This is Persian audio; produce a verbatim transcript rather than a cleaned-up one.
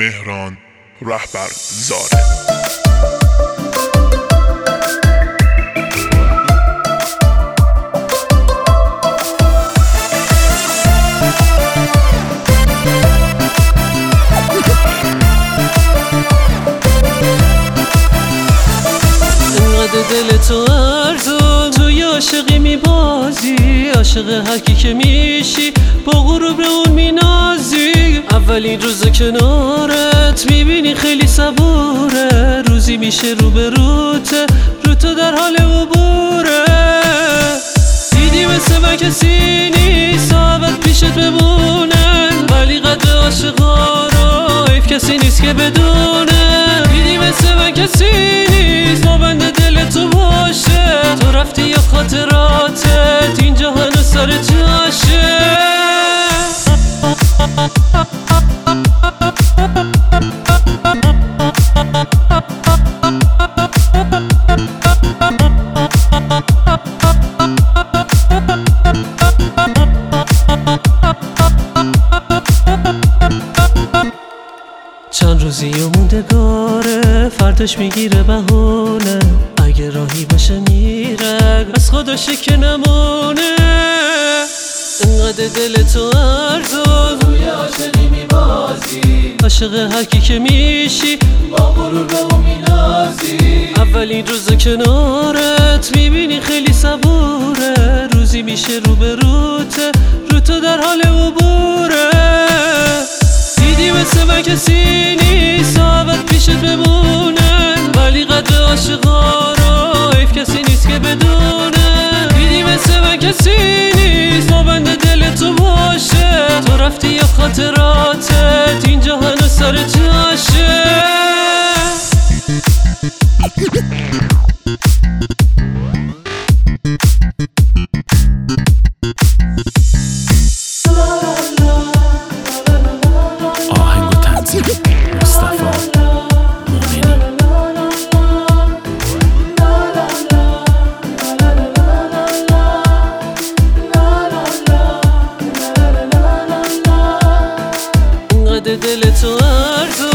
مهران رهبر زاره. دل تو ارزو توی عاشقی میبازی، عاشق هر کی که میشی با غروب رو اون مینازی. اولین روز کنارت میبینی خیلی صبوره، روزی میشه رو به روته رو تو در حال عبوره. دیدی مثل من کسی نیست صحبت پیشت بمونه، ولی قدر عاشقا رو حیف کسی نیست که بدونه. دیدی مثل من کسی نیست با بنده دل تو باشه، تو رفتی یا خاطراتت اینجا هنوز سر جاشه. چند روزی و موندگاره، فرداش میگیره بهونه، اگه راهی باشه میره از خودشه که نمونه. انقدر دل تو ارزو توی عاشقی میبازی، عاشق هر کی که میشی با غرور به اون مینازی. اولین روز کنارت میبینی خیلی صبوره، روزی میشه رو به روته رو تو در حال عبوره. دیدی مثل من کسی نیست صحبت پیشت بمونه، ولی قدر عاشقا رو حیف کسی نیست که بدونه. دیدی مثل من کسی نیست با بنده دل تو باشه، تو رفتی یا خاطراتت اینجا هنوز سر جاشه. دل تو ارزو